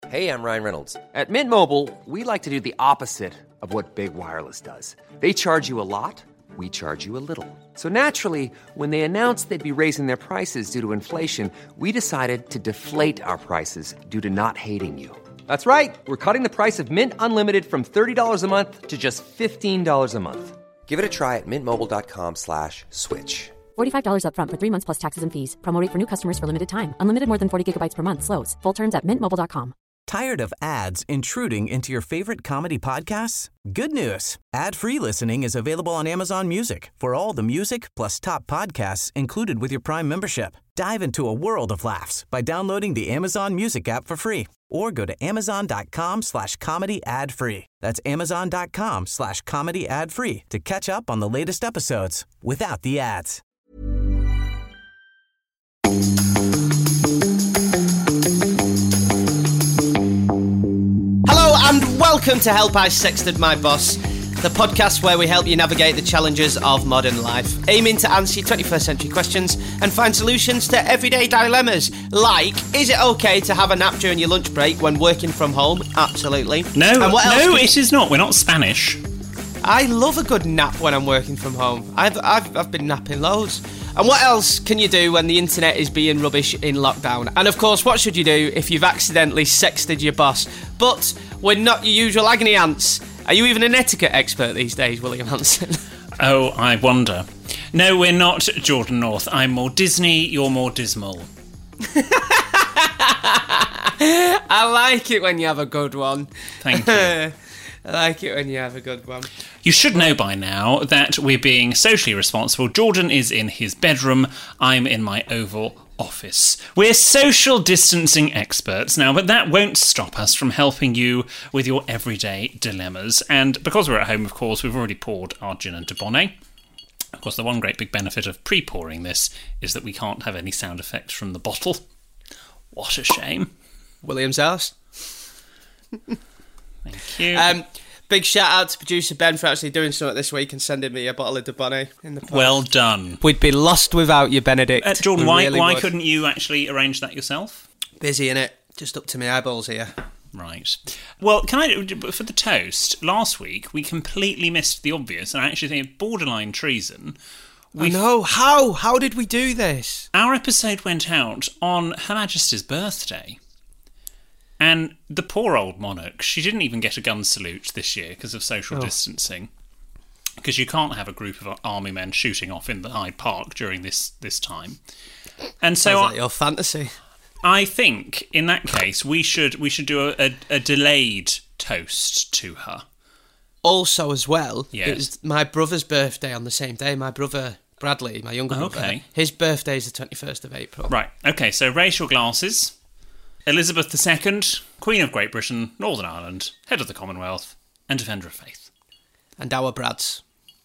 Hey, I'm Ryan Reynolds. At Mint Mobile, we like to do the opposite of what Big Wireless does. They charge you a lot, we charge you a little. So naturally, when they announced they'd be raising their prices due to inflation, we decided to deflate our prices due to not hating you. That's right. We're cutting the price of Mint Unlimited from $30 a month to just $15 a month. Give it a try at mintmobile.com/switch. $45 up front for 3 months plus taxes and fees. Promo rate for new customers for limited time. Unlimited more than 40 gigabytes per month. Slows full terms at mintmobile.com. Tired of ads intruding into your favorite comedy podcasts? Good news. Ad-free listening is available on Amazon Music for all the music plus top podcasts included with your Prime membership. Dive into a world of laughs by downloading the Amazon Music app for free or go to amazon.com/comedy ad-free. That's amazon.com/comedy ad-free to catch up on the latest episodes without the ads. Hello and welcome to Help I Sexted My Boss, the podcast where we help you navigate the challenges of modern life, aiming to answer your 21st century questions and find solutions to everyday dilemmas, like, is it okay to have a nap during your lunch break when working from home? Absolutely. It is not. We're not Spanish. I love a good nap when I'm working from home. I've been napping loads. And what else can you do when the internet is being rubbish in lockdown? And of course, what should you do if you've accidentally sexted your boss? But we're not your usual agony ants. Are you even an etiquette expert these days, William Hanson? Oh, I wonder. No, we're not, Jordan North. I'm more Disney, you're more dismal. I like it when you have a good one. Thank you. I like it when you have a good one. You should know by now that we're being socially responsible. Jordan is in his bedroom. I'm in my Oval Office. We're social distancing experts now, but that won't stop us from helping you with your everyday dilemmas. And because we're at home, of course, we've already poured our gin and Dubonnet. Of course, the one great big benefit of pre-pouring this is that we can't have any sound effects from the bottle. What a shame. William's house. Thank you. Big shout out to producer Ben for actually doing something this week and sending me a bottle of Dubonnet in the post. Well done. We'd be lost without you, Benedict. Jordan, why couldn't you actually arrange that yourself? Busy, innit? Just up to my eyeballs here. Right. Well, for the toast, last week we completely missed the obvious, and I actually think it's borderline treason. I know. How did we do this? Our episode went out on Her Majesty's birthday. And the poor old monarch, she didn't even get a gun salute this year because of social distancing. Because you can't have a group of army men shooting off in the Hyde Park during this time. And so, sounds like your fantasy. I think in that case we should do a delayed toast to her. Also, as well, yes. It was my brother's birthday on the same day. My brother Bradley, my younger brother, his birthday is the 21st of April. Right. Okay. So raise your glasses. Elizabeth II, Queen of Great Britain, Northern Ireland, Head of the Commonwealth, and Defender of Faith. And our Brads.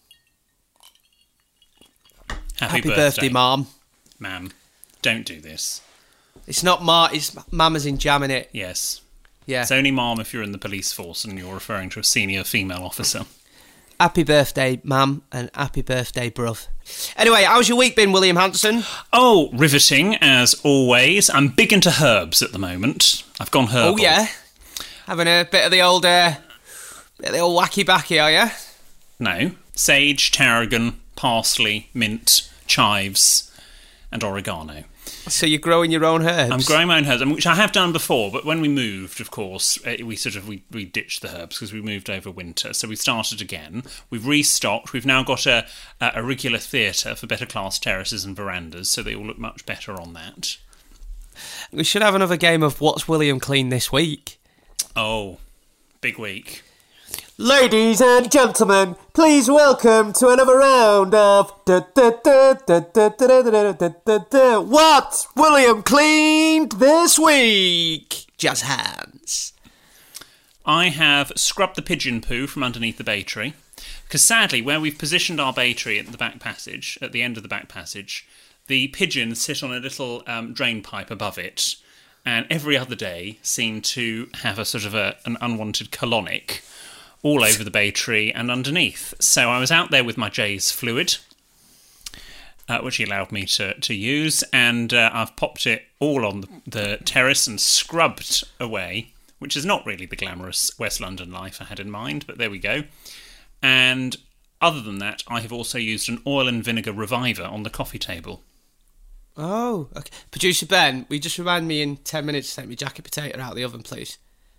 Happy birthday, Mom. Ma'am, don't do this. It's not Ma, it's Mama's in jam, innit? Yes. Yeah. It's only Mom if you're in the police force and you're referring to a senior female officer. Happy birthday, Mum, and happy birthday, bruv. Anyway, how's your week been, William Hanson? Oh, riveting, as always. I'm big into herbs at the moment. I've gone herbal. Oh, yeah? Having a bit of the old wacky-backy, are you? No. Sage, tarragon, parsley, mint, chives, and oregano. So you're growing your own herbs? I'm growing my own herbs, which I have done before, but when we moved, of course, we ditched the herbs because we moved over winter. So we started again. We've restocked. We've now got a regular theatre for better class terraces and verandas, so they all look much better on that. We should have another game of What's William Clean this week? Oh, big week. Ladies and gentlemen, please welcome to another round of What's William Cleaned this week? Jazz hands. I have scrubbed the pigeon poo from underneath the bay tree, because sadly, where we've positioned our bay tree at the back passage, at the end of the back passage, the pigeons sit on a little drain pipe above it, and every other day seem to have a sort of an unwanted colonic all over the bay tree and underneath. So I was out there with my J's fluid, which he allowed me to use, and I've popped it all on the terrace and scrubbed away which is not really the glamorous West London life I had in mind, but there we go. And other than that, I have also used an oil and vinegar reviver on the coffee table. Oh, okay. Producer Ben, will you just remind me in 10 minutes to take my jacket potato out of the oven, please?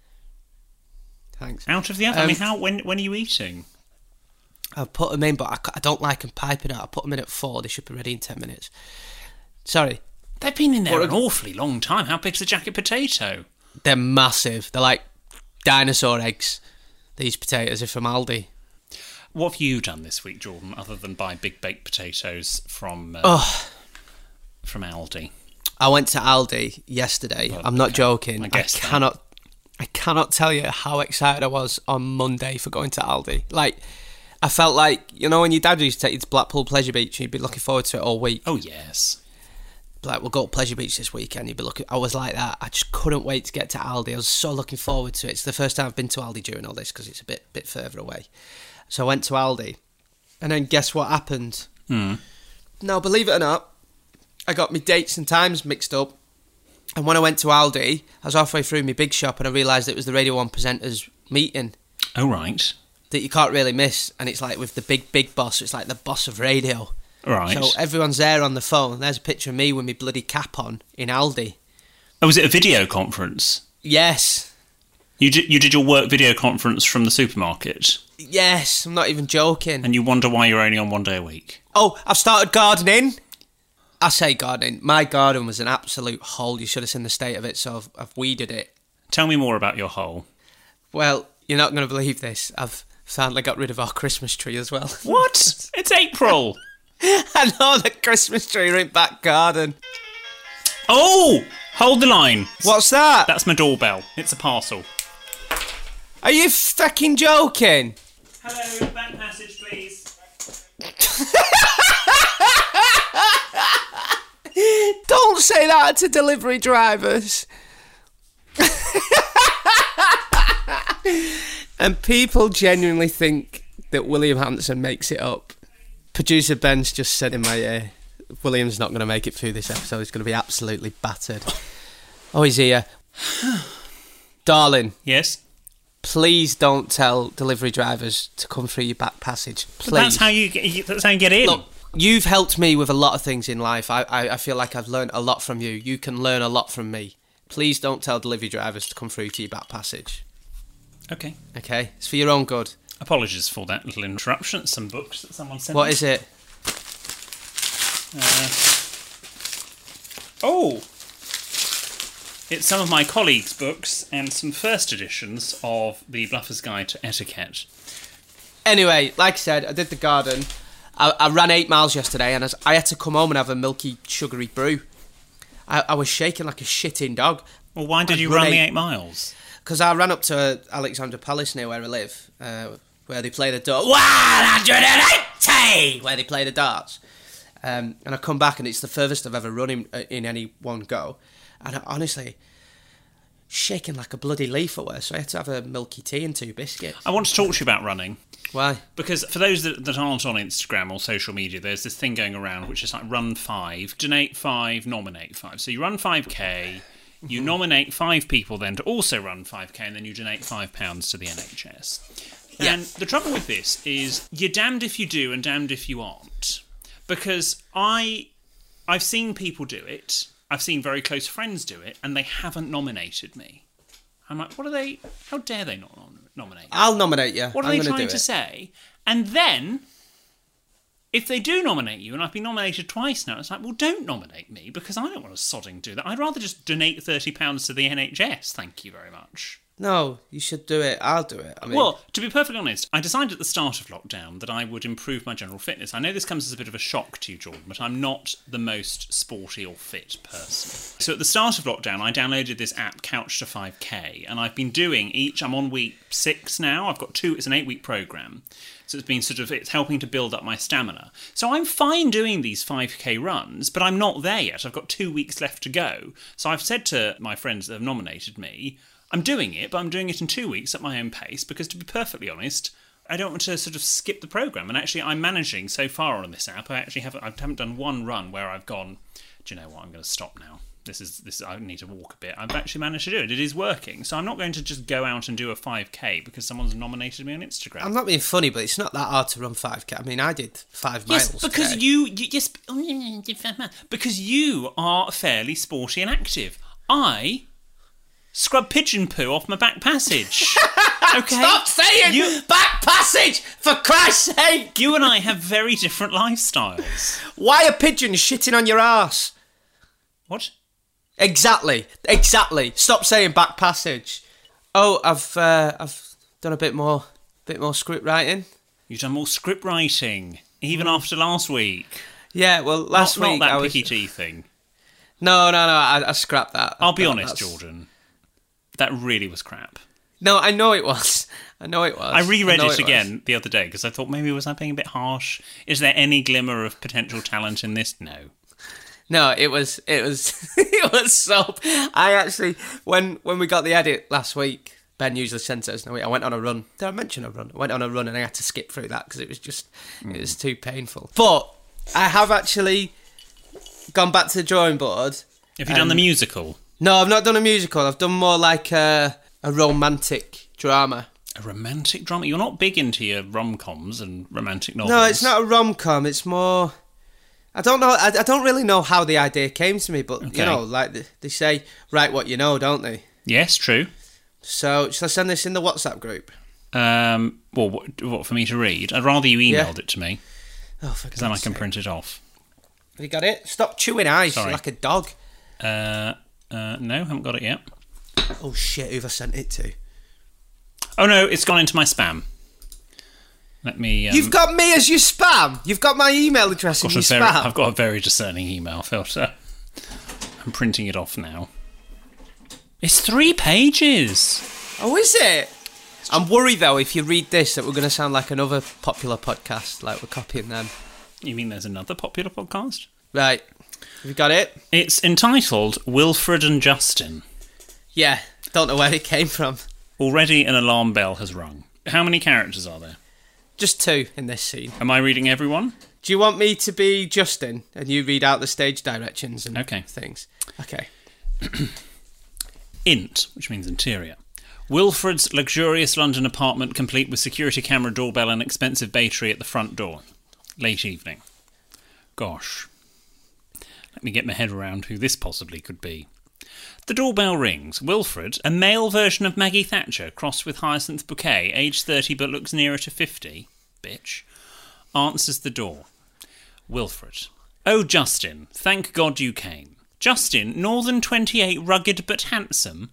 Thanks. Out of the oven? I mean, when are you eating? I've put them in, but I don't like them piping out. I put them in at 4. They should be ready in 10 minutes. Sorry. They've been in there an awfully long time. How big's a jacket potato? They're massive. They're like dinosaur eggs. These potatoes are from Aldi. What have you done this week, Jordan, other than buy big baked potatoes from Aldi? I went to Aldi yesterday. Well, I'm not joking. I cannot tell you how excited I was on Monday for going to Aldi. Like, I felt like, you know, when your dad used to take you to Blackpool Pleasure Beach, and you'd be looking forward to it all week. Oh, yes. Like, we'll go to Pleasure Beach this weekend. You'd be looking. I was like that. I just couldn't wait to get to Aldi. I was so looking forward to it. It's the first time I've been to Aldi during all this because it's a bit further away. So I went to Aldi, and then guess what happened? Now, believe it or not, I got my dates and times mixed up. And when I went to Aldi, I was halfway through my big shop, and I realised it was the Radio 1 presenters meeting. Oh, right. That you can't really miss, and it's like with the big boss. It's like the boss of radio. Right. So everyone's there on the phone. There's a picture of me with my bloody cap on in Aldi. Oh, was it a video conference? Yes. You did your work video conference from the supermarket? Yes, I'm not even joking. And you wonder why you're only on 1 day a week? Oh, I've started gardening. I say gardening. My garden was an absolute hole. You should have seen the state of it, so I've weeded it. Tell me more about your hole. Well, you're not going to believe this. I've finally got rid of our Christmas tree as well. What? It's April. I know, the Christmas tree in back garden. Oh! Hold the line. What's that? That's my doorbell. It's a parcel. Are you fucking joking? Hello, back passage, please. Don't say that to delivery drivers. And people genuinely think that William Hanson makes it up. Producer Ben's just said in my ear, William's not going to make it through this episode. He's going to be absolutely battered. Oh, he's here. Darling. Yes? Please don't tell delivery drivers to come through your back passage. Please. But that's how you get in. Look, you've helped me with a lot of things in life. I feel like I've learned a lot from you. You can learn a lot from me. Please don't tell delivery drivers to come through to your back passage. Okay. Okay? It's for your own good. Apologies for that little interruption. It's some books that someone sent What me. is it? It's some of my colleagues' books and some first editions of The Bluffer's Guide to Etiquette. Anyway, like I said, I did the garden. I ran 8 miles yesterday, and I had to come home and have a milky, sugary brew. I was shaking like a shitting dog. Well, why did you run the 8 miles? Because I ran up to Alexandra Palace near where I live, where they play the darts. 180! Where they play the darts. And I come back, and it's the furthest I've ever run in any one go. And I, honestly, shaking like a bloody leaf at work, so I had to have a milky tea and 2 biscuits. I want to talk to you about running. Why? Because for those that aren't on Instagram or social media, there's this thing going around which is like run 5, donate 5, nominate 5. So you run 5k, you nominate 5 people then to also run 5k, and then you donate £5 to the NHS. Yeah. And the trouble with this is you're damned if you do and damned if you aren't. Because I've seen people do it, I've seen very close friends do it, and they haven't nominated me. I'm like, what are they? How dare they not nominate me? I'll nominate you. What are they trying to say? And then, if they do nominate you, and I've been nominated twice now, it's like, well, don't nominate me, because I don't want to sodding do that. I'd rather just donate £30 to the NHS, thank you very much. No, you should do it. I'll do it. I mean, well, to be perfectly honest, I decided at the start of lockdown that I would improve my general fitness. I know this comes as a bit of a shock to you, Jordan, but I'm not the most sporty or fit person. So at the start of lockdown, I downloaded this app, Couch to 5k, and I've been doing I'm on week 6 now. I've got 2, it's an 8-week programme. So it's been it's helping to build up my stamina. So I'm fine doing these 5k runs, but I'm not there yet. I've got 2 weeks left to go. So I've said to my friends that have nominated me, I'm doing it, but I'm doing it in 2 weeks at my own pace, because to be perfectly honest, I don't want to sort of skip the programme. And actually, I'm managing so far on this app. I haven't done one run where I've gone, do you know what, I'm going to stop now. I need to walk a bit. I've actually managed to do it. It is working. So I'm not going to just go out and do a 5K because someone's nominated me on Instagram. I'm not being funny, but it's not that hard to run 5K. I mean, I did 5 miles. Yes, because because you are fairly sporty and active. I scrub pigeon poo off my back passage. Okay, Stop saying back passage, for Christ's sake! You and I have very different lifestyles. Why are pigeons shitting on your arse? What? Exactly. Stop saying back passage. Oh, I've done a bit more script writing. You've done more script writing, even after last week. Yeah, well, last week not that I was... picky tea thing. No, I scrapped that. I'll be honest, Jordan. That really was crap. No, I know it was. I reread it again the other day because I thought maybe was I being a bit harsh? Is there any glimmer of potential talent in this? No, it was it was so. I actually when we got the edit last week, Ben usually sends us. No, I went on a run. Did I mention a run? I went on a run and I had to skip through that because it was too painful. But I have actually gone back to the drawing board. Have you done the musical? No, I've not done a musical. I've done more like a romantic drama. A romantic drama? You're not big into your rom-coms and romantic novels. No, it's not a rom-com. It's more... I don't know. I don't really know how the idea came to me, but, you know, like they say, write what you know, don't they? Yes, true. So, shall I send this in the WhatsApp group? Well, what for me to read? I'd rather you emailed it to me. Oh, for because then I can print it off. Have you got it? Stop chewing ice like a dog. No, haven't got it yet. Oh, shit, who've I sent it to? Oh, no, it's gone into my spam. Let me... You've got me as your spam? You've got my email address in your spam? I've got a very discerning email filter. I'm printing it off now. It's 3 pages. Oh, is it? I'm worried, though, if you read this, that we're going to sound like another popular podcast, like we're copying them. You mean there's another popular podcast? Right. Have you got it? It's entitled Wilfred and Justin. Yeah, don't know where it came from. Already an alarm bell has rung. How many characters are there? Just 2 in this scene. Am I reading everyone? Do you want me to be Justin and you read out the stage directions and things? Okay. Int, which means interior. Wilfred's luxurious London apartment complete with security camera, doorbell and expensive battery at the front door. Late evening. Gosh. Let me get my head around who this possibly could be. The doorbell rings. Wilfred, a male version of Maggie Thatcher, crossed with Hyacinth Bouquet, aged 30 but looks nearer to 50, bitch, answers the door. Wilfred. Oh, Justin, thank God you came. Justin, Northern 28, rugged but handsome,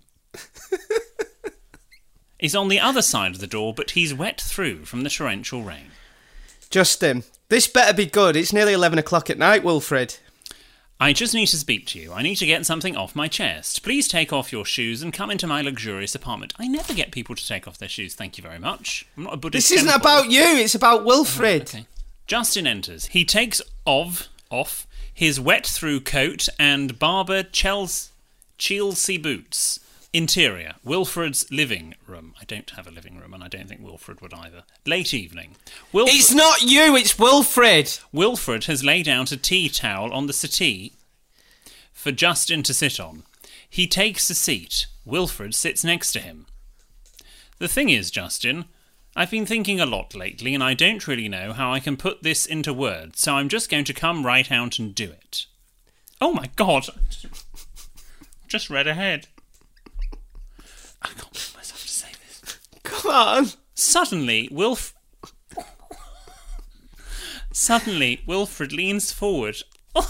is on the other side of the door, but he's wet through from the torrential rain. Justin, this better be good. It's nearly 11 o'clock at night, Wilfred. I just need to speak to you. I need to get something off my chest. Please take off your shoes and come into my luxurious apartment. I never get people to take off their shoes, thank you very much. I'm not a Buddhist This isn't temple. about you, it's about Wilfred. Okay. Justin enters. He takes off his wet-through coat and Barber Chelsea boots. Interior. Wilfred's living room. I don't have a living room, and I don't think Wilfred would either. Late evening. It's not you, it's Wilfred. Wilfred has laid out a tea towel on the settee for Justin to sit on. He takes a seat. Wilfred sits next to him. The thing is, Justin, I've been thinking a lot lately, and I don't really know how I can put this into words, so I'm just going to come right out and do it. Oh my God. Just read ahead. I can't bring myself to say this. Come on. Suddenly, Wilfred leans forward Come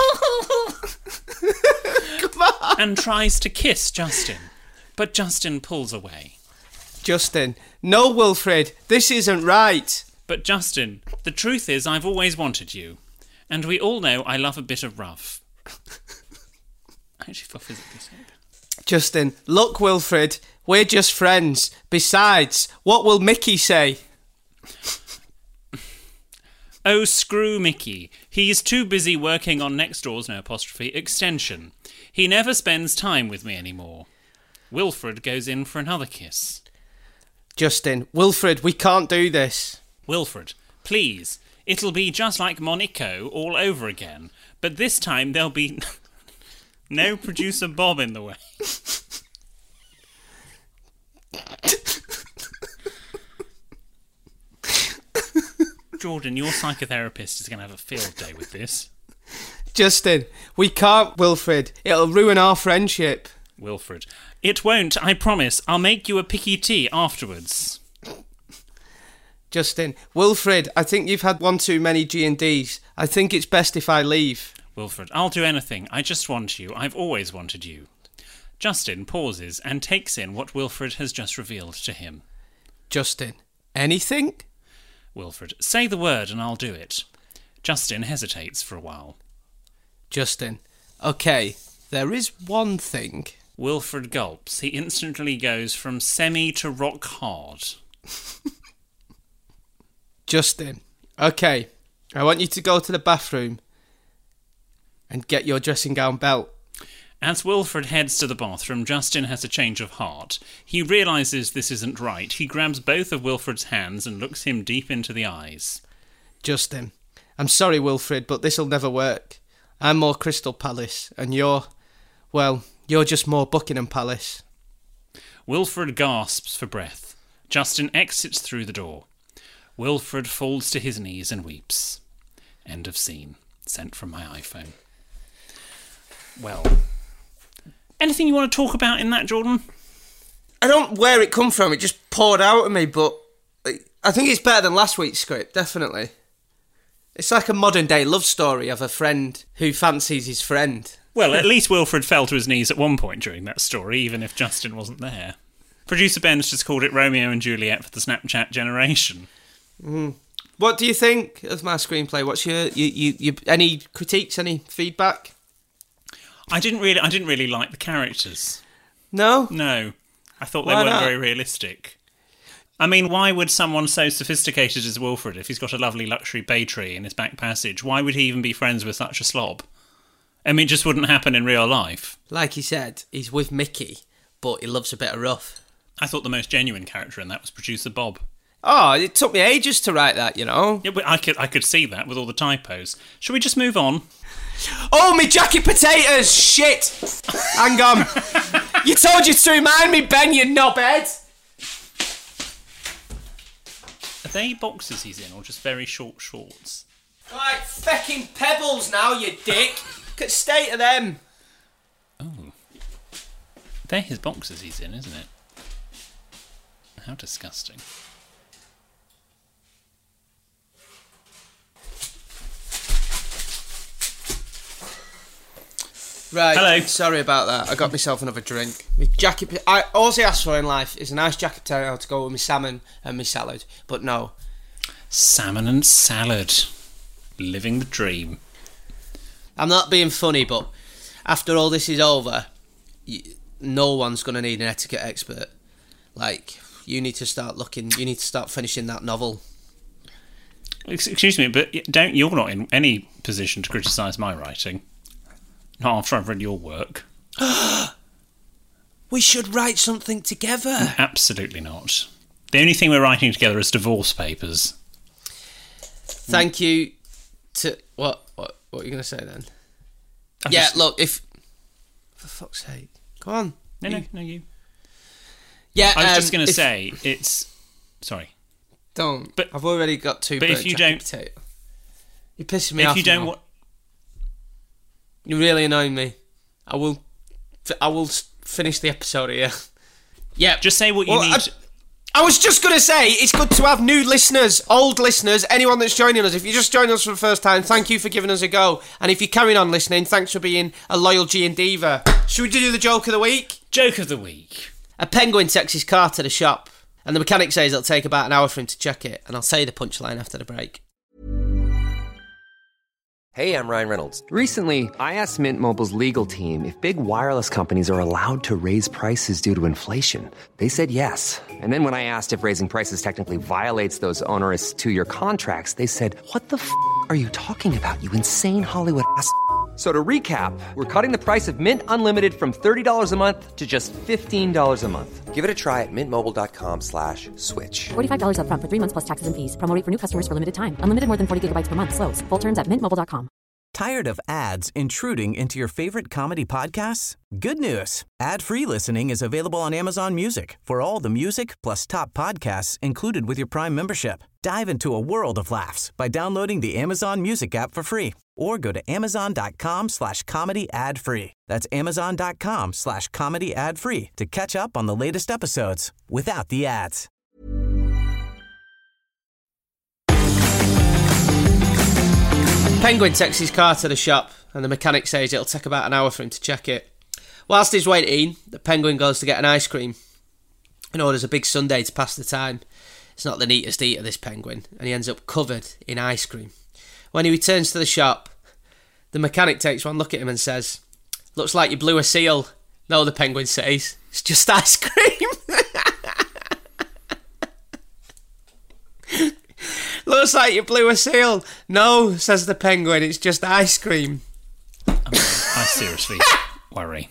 on. and tries to kiss Justin, but Justin pulls away. Justin, no, Wilfred, this isn't right. But Justin, the truth is I've always wanted you, and we all know I love a bit of rough. I actually feel physically sick. Justin, look, Wilfred, we're just friends. Besides, what will Mickey say? Oh, screw Mickey. He's too busy working on next door's extension. He never spends time with me anymore. Wilfred goes in for another kiss. Justin, Wilfred, we can't do this. Wilfred, please. It'll be just like Monaco all over again. But this time there'll be No producer Bob in the way. Jordan, your psychotherapist is going to have a field day with this. Justin, we can't, Wilfred. It'll ruin our friendship. Wilfred. It won't, I promise. I'll make you a picky tea afterwards. Justin, Wilfred, I think you've had one too many G&Ds. I think it's best if I leave. Wilfred, I'll do anything. I just want you. I've always wanted you. Justin pauses and takes in what Wilfred has just revealed to him. Justin, anything? Wilfred, say the word and I'll do it. Justin hesitates for a while. Justin, okay, there is one thing. Wilfred gulps. He instantly goes from semi to rock hard. Justin, okay, I want you to go to the bathroom and get your dressing gown belt. As Wilfred heads to the bathroom, Justin has a change of heart. He realises this isn't right. He grabs both of Wilfred's hands and looks him deep into the eyes. Justin, I'm sorry, Wilfred, but this'll never work. I'm more Crystal Palace, and you're just more Buckingham Palace. Wilfred gasps for breath. Justin exits through the door. Wilfred falls to his knees and weeps. End of scene. Sent from my iPhone. Well, anything you want to talk about in that, Jordan? I don't know where it come from. It just poured out of me, but I think it's better than last week's script, definitely. It's like a modern-day love story of a friend who fancies his friend. Well, at least Wilfred fell to his knees at one point during that story, even if Justin wasn't there. Producer Ben's just called it Romeo and Juliet for the Snapchat generation. What do you think of my screenplay? What's your any critiques, any feedback? I didn't really like the characters. No? No. I thought they Why weren't not? very realistic. I mean, why would someone so sophisticated as Wilfred, if he's got a lovely luxury bay tree in his back passage, why would he even be friends with such a slob? I mean, it just wouldn't happen in real life. Like he said, he's with Mickey, but he loves a bit of rough. I thought the most genuine character in that was producer Bob. Oh, it took me ages to write that, you know. Yeah, but I could see that with all the typos. Shall we just move on? Oh, me jacket potatoes! Shit! Hang on. You told you to remind me, Ben, you knobhead! Are they boxers he's in, or just very short shorts? Right, fecking pebbles now, you dick! Look at the state of them! Oh. They're his boxers he's in, isn't it? How disgusting. Right, Hello. Sorry about that. I got myself another drink. All I ask for in life is a nice jacket potato to go with my salmon and my salad. But no. Salmon and salad. Living the dream. I'm not being funny, but after all this is over, no one's going to need an etiquette expert. Like, you need to start finishing that novel. Excuse me, but you're not in any position to criticise my writing. Not after I've read your work. We should write something together. Absolutely not. The only thing we're writing together is divorce papers. Thank you to... What are you going to say then? Look, if... For fuck's sake. Go on. No, you. Yeah, I was just going to say, it's... Sorry. Don't. But I've already got two but burnt if you jacket don't... potato. You're pissing me off If you don't... now. You're really annoying me. I will finish the episode here. Yeah. Just say what you need. I was just going to say, it's good to have new listeners, old listeners, anyone that's joining us. If you're just joining us for the first time, thank you for giving us a go. And if you're carrying on listening, thanks for being a loyal G&Diva. Should we do the joke of the week? Joke of the week. A penguin takes his car to the shop, and the mechanic says it'll take about an hour for him to check it, and I'll say the punchline after the break. Hey, I'm Ryan Reynolds. Recently, I asked Mint Mobile's legal team if big wireless companies are allowed to raise prices due to inflation. They said yes. And then when I asked if raising prices technically violates those onerous two-year contracts, they said, "What the f*** are you talking about, you insane Hollywood ass?" So to recap, we're cutting the price of Mint Unlimited from $30 a month to just $15 a month. Give it a try at mintmobile.com/switch. $45 up front for 3 months plus taxes and fees. Promo rate for new customers for limited time. Unlimited more than 40 gigabytes per month. Slows full terms at mintmobile.com. Tired of ads intruding into your favorite comedy podcasts? Good news. Ad-free listening is available on Amazon Music for all the music plus top podcasts included with your Prime membership. Dive into a world of laughs by downloading the Amazon Music app for free or go to amazon.com/comedy ad-free. That's amazon.com/comedy ad-free to catch up on the latest episodes without the ads. Penguin takes his car to the shop and the mechanic says it'll take about an hour for him to check it. Whilst he's waiting, the Penguin goes to get an ice cream and orders a big sundae to pass the time. It's not the neatest eater, this Penguin, and he ends up covered in ice cream. When he returns to the shop, the mechanic takes one look at him and says, "Looks like you blew a seal." "No," the Penguin says, "it's just ice cream." "Looks like you blew a seal." "No," says the Penguin, "it's just ice cream." I seriously worry.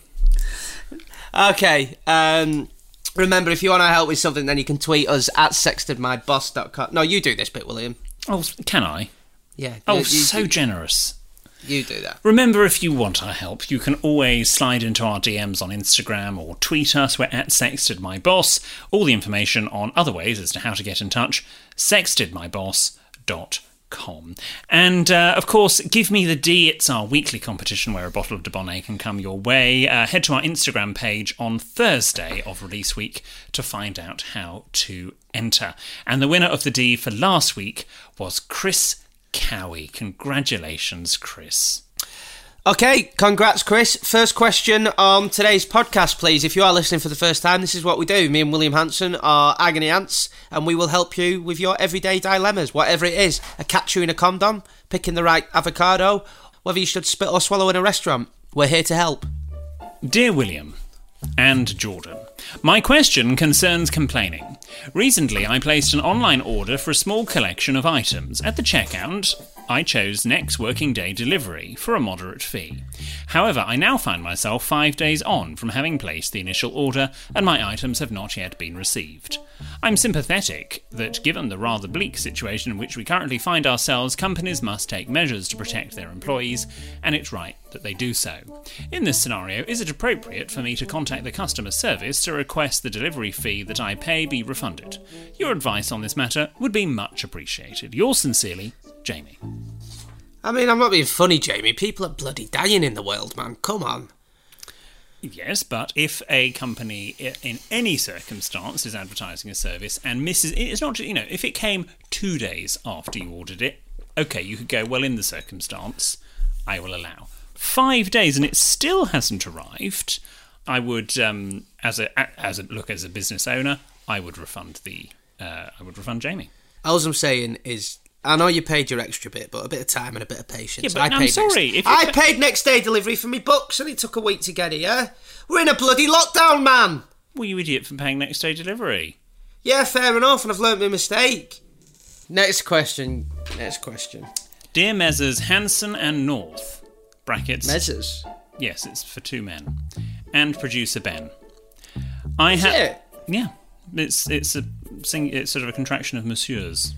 Okay, remember, if you want to help with something, then you can tweet us at sextedmyboss.com. No, you do this bit, William. Oh, can I? Yeah. Oh, so generous. You do that. Remember, if you want our help, you can always slide into our DMs on Instagram or tweet us. We're at sextedmyboss. All the information on other ways as to how to get in touch, sextedmyboss.com. And, of course, Give Me the D. It's our weekly competition where a bottle of Dubonnet can come your way. Head to our Instagram page on Thursday of release week to find out how to enter. And the winner of the D for last week was Chris Cowie. Congratulations, Chris. Okay, congrats, Chris. First question on today's podcast, please. If you are listening for the first time, this is what we do. Me and William Hanson are agony ants, and we will help you with your everyday dilemmas, whatever it is. A cat chewing a condom, picking the right avocado, whether you should spit or swallow in a restaurant. We're here to help. Dear William and Jordan, my question concerns complaining. Recently, I placed an online order for a small collection of items. At the checkout, I chose next working day delivery for a moderate fee. However, I now find myself 5 days on from having placed the initial order and my items have not yet been received. I'm sympathetic that given the rather bleak situation in which we currently find ourselves, companies must take measures to protect their employees, and it's right that they do so. In this scenario, is it appropriate for me to contact the customer service to request the delivery fee that I pay be refunded? Your advice on this matter would be much appreciated. Yours sincerely, Jamie. I mean, I'm not being funny, Jamie. People are bloody dying in the world, man. Come on. Yes, but if a company in any circumstance is advertising a service and misses... It's not, if it came 2 days after you ordered it, okay, you could go, well, in the circumstance, I will allow. 5 days and it still hasn't arrived, I would, as a business owner, I would refund Jamie. All I'm saying is, I know you paid your extra bit, but a bit of time and a bit of patience. Yeah, but I'm sorry. I paid next day delivery for me books and it took a week to get here. We're in a bloody lockdown, man. Well, you idiot for paying next day delivery. Yeah, fair enough, and I've learnt my mistake. Next question. Dear Messrs Hanson and North, brackets... Messrs? Yes, it's for two men. And producer Ben. Is it? Yeah. It's sort of a contraction of Monsieurs.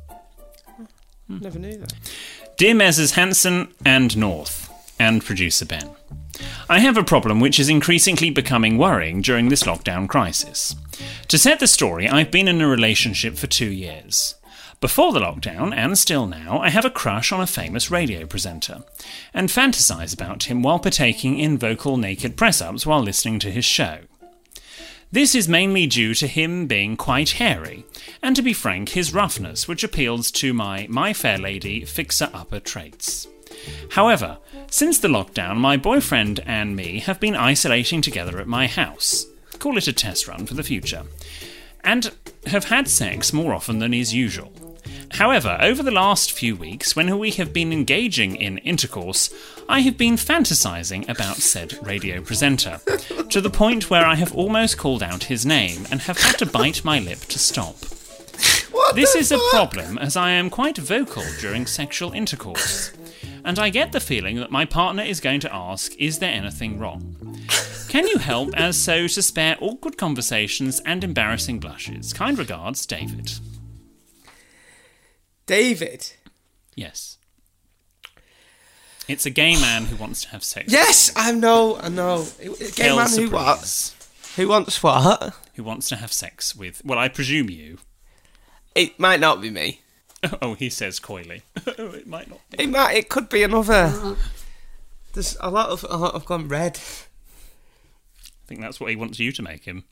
Never knew that. Dear Messrs Hanson and North, and producer Ben, I have a problem which is increasingly becoming worrying during this lockdown crisis. To set the story, I've been in a relationship for 2 years. Before the lockdown, and still now, I have a crush on a famous radio presenter, and fantasise about him while partaking in vocal naked press-ups while listening to his show. This is mainly due to him being quite hairy, and to be frank, his roughness, which appeals to my Fair Lady fixer-upper traits. However, since the lockdown, my boyfriend and me have been isolating together at my house, call it a test run for the future, and have had sex more often than is usual. However, over the last few weeks, when we have been engaging in intercourse, I have been fantasising about said radio presenter, to the point where I have almost called out his name and have had to bite my lip to stop. This is a problem, as I am quite vocal during sexual intercourse, and I get the feeling that my partner is going to ask, is there anything wrong? Can you help as so to spare awkward conversations and embarrassing blushes? Kind regards, David. David? Yes. It's a gay man who wants to have sex. Yes, I know. A gay man who what? Who wants what? Who wants to have sex with, well, I presume you. It might not be me. Oh, he says coyly. It might not be. It could be another. There's a lot of gone red. I think that's what he wants you to make him.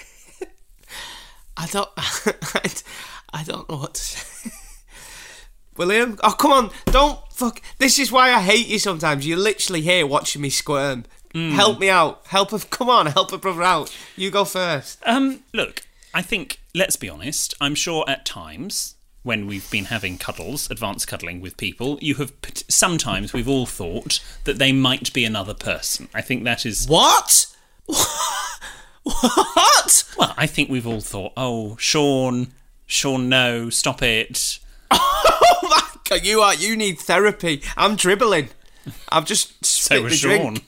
I don't know what to say. William? Oh, come on. Don't fuck. This is why I hate you sometimes. You're literally here watching me squirm. Help me out. Help a brother out. You go first. Look, I think, let's be honest, I'm sure at times when we've been having advanced cuddling with people, sometimes we've all thought that they might be another person. I think that is... What? What? Well, I think we've all thought, oh, Sean, no, stop it. Oh my God, you need therapy. I'm dribbling. I've just spit the drink.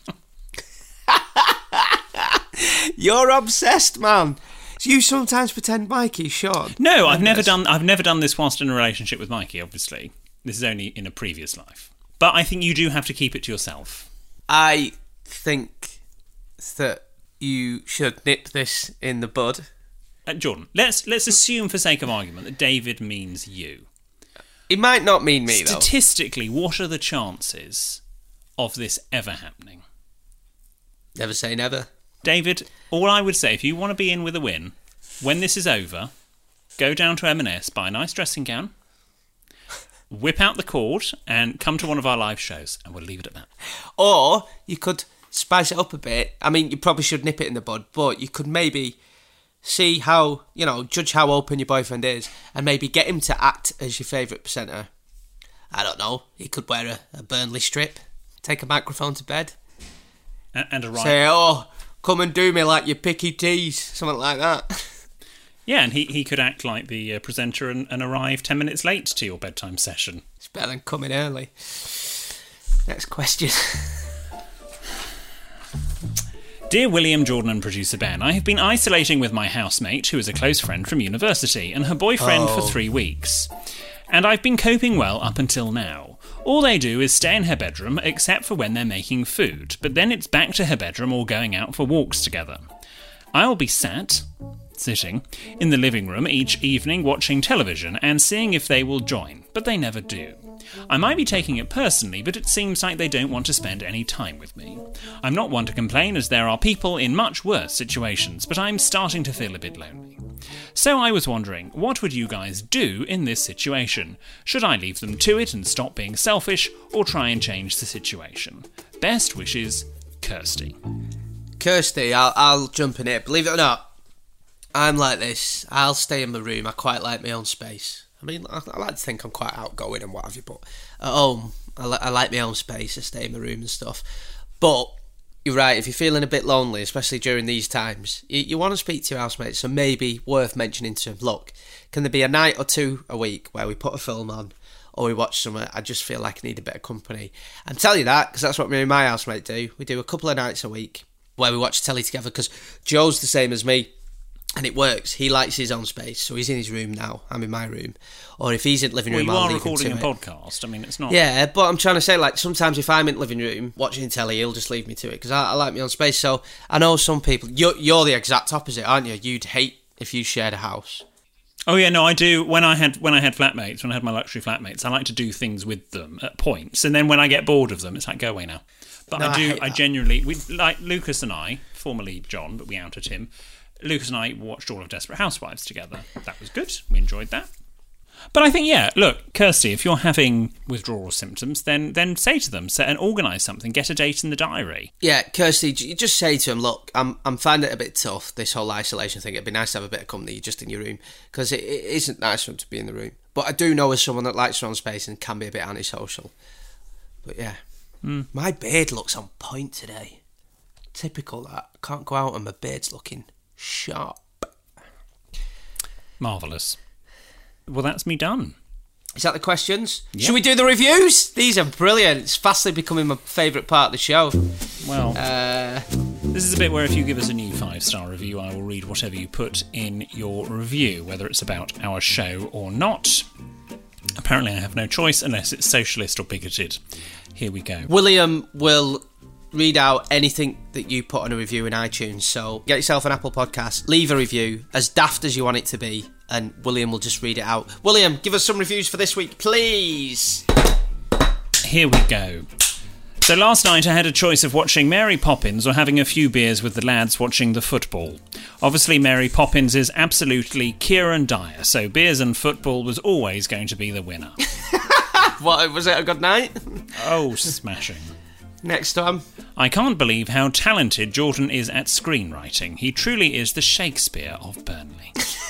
You're obsessed, man. Do you sometimes pretend Mikey's Sean? No, I've never done this whilst in a relationship with Mikey, obviously. This is only in a previous life. But I think you do have to keep it to yourself. I think that you should nip this in the bud. Jordan, let's assume for sake of argument that David means you. He might not mean me, though. Statistically, what are the chances of this ever happening? Never say never. David, all I would say, if you want to be in with a win, when this is over, go down to M&S, buy a nice dressing gown, whip out the cord, and come to one of our live shows, and we'll leave it at that. Or you could spice it up a bit. I mean, you probably should nip it in the bud, but you could maybe see how, judge how open your boyfriend is, and maybe get him to act as your favourite presenter. I don't know. He could wear a Burnley strip, take a microphone to bed, and arrive. Say, oh, come and do me like your picky tease, something like that. Yeah, and he could act like the presenter and arrive 10 minutes late to your bedtime session. It's better than coming early. Next question. Dear William, Jordan and producer Ben, I have been isolating with my housemate, who is a close friend from university, and her boyfriend for 3 weeks. And I've been coping well up until now. All they do is stay in her bedroom, except for when they're making food, but then it's back to her bedroom or going out for walks together. I'll be sitting, in the living room each evening watching television and seeing if they will join, but they never do. I might be taking it personally, but it seems like they don't want to spend any time with me. I'm not one to complain, as there are people in much worse situations, but I'm starting to feel a bit lonely. So I was wondering, what would you guys do in this situation? Should I leave them to it and stop being selfish, or try and change the situation? Best wishes, Kirsty. Kirsty, I'll jump in here. Believe it or not, I'm like this. I'll stay in my room. I quite like my own space. I mean, I like to think I'm quite outgoing and what have you, but at home, I like my own space. I stay in my room and stuff. But you're right, if you're feeling a bit lonely, especially during these times, you want to speak to your housemate, so maybe worth mentioning to them, look, can there be a night or two a week where we put a film on or we watch something? I just feel like I need a bit of company. And tell you that, because that's what me and my housemate do. We do a couple of nights a week where we watch telly together, because Joe's the same as me. And it works. He likes his own space, so he's in his room now. I'm in my room. Or if he's in the living room, I'll leave him to it. You are recording a podcast. I mean, it's not... Yeah, but I'm trying to say, like, sometimes if I'm in the living room watching telly, he'll just leave me to it, because I like my own space. So I know some people... You're the exact opposite, aren't you? You'd hate if you shared a house. Oh yeah, no, I do. When I had flatmates, when I had my luxury flatmates, I like to do things with them at points, and then when I get bored of them, it's like, go away now. But no, I genuinely... like Lucas and I, formerly John, but we outed him... Lucas and I watched all of Desperate Housewives together. That was good. We enjoyed that. But I think, yeah, look, Kirsty, if you're having withdrawal symptoms, then say to them, and organise something, get a date in the diary. Yeah, Kirsty, you just say to him, look, I'm finding it a bit tough, this whole isolation thing. It'd be nice to have a bit of company just in your room, because it isn't nice for them to be in the room. But I do know as someone that likes their own space and can be a bit antisocial. But yeah, my beard looks on point today. Typical that. I can't go out and my beard's looking sharp. Marvellous. Well, that's me done. Is that the questions? Yep. Should we do the reviews? These are brilliant. It's fastly becoming my favourite part of the show. Well, this is a bit where if you give us a new 5-star review, I will read whatever you put in your review, whether it's about our show or not. Apparently I have no choice unless it's socialist or bigoted. Here we go. William will read out anything that you put on a review in iTunes. So get yourself an Apple Podcast, leave a review, as daft as you want it to be, and William will just read it out. William, give us some reviews for this week, please. Here we go. So last night I had a choice of watching Mary Poppins or having a few beers with the lads watching the football. Obviously Mary Poppins is absolutely Kieran Dyer, so beers and football was always going to be the winner. What, was it a good night? Oh, smashing. Next time. I can't believe how talented Jordan is at screenwriting. He truly is the Shakespeare of Burnley.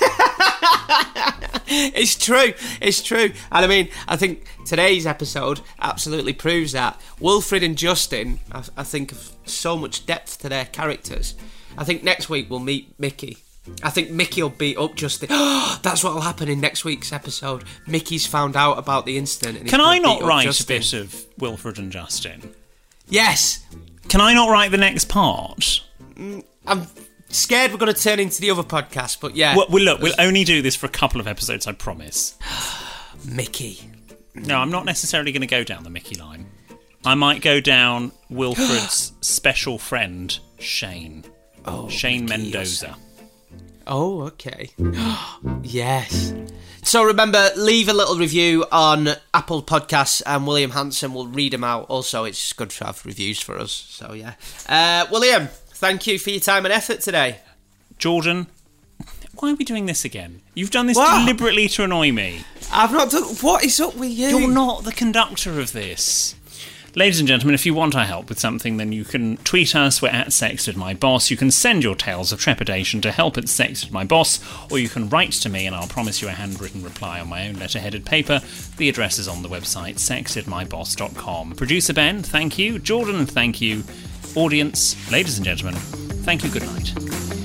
It's true. And I mean, I think today's episode absolutely proves that. Wilfred and Justin, I think, have so much depth to their characters. I think next week we'll meet Mickey. I think Mickey will beat up Justin. That's what will happen in next week's episode. Mickey's found out about the incident. And Can I not write Justin. a bit of Wilfred and Justin? Yes. Can I not write the next part? I'm scared we're going to turn into the other podcast, but yeah. Well, look, we'll only do this for a couple of episodes, I promise. Mickey. No, I'm not necessarily going to go down the Mickey line. I might go down Wilfred's special friend, Shane. Oh, Shane Mickey, Mendoza. Oh, okay. Yes. So remember, leave a little review on Apple Podcasts and William Hanson will read them out. Also, it's good to have reviews for us. So, yeah. William, thank you for your time and effort today. Jordan, why are we doing this again? You've done this deliberately to annoy me. I've not done... What is up with you? You're not the conductor of this. Ladies and gentlemen, if you want our help with something, then you can tweet us. We're at SextedMyBoss. You can send your tales of trepidation to help@SextedMyBoss, or you can write to me and I'll promise you a handwritten reply on my own letter-headed paper. The address is on the website, sextedmyboss.com. Producer Ben, thank you. Jordan, thank you. Audience, ladies and gentlemen, thank you. Good night.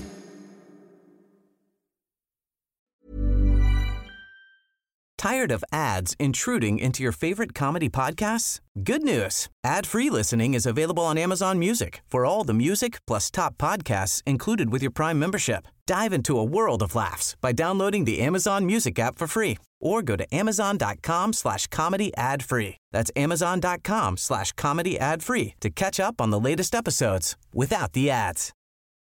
Tired of ads intruding into your favorite comedy podcasts? Good news. Ad-free listening is available on Amazon Music for all the music plus top podcasts included with your Prime membership. Dive into a world of laughs by downloading the Amazon Music app for free or go to amazon.com/comedy ad-free. That's amazon.com/comedy ad-free to catch up on the latest episodes without the ads.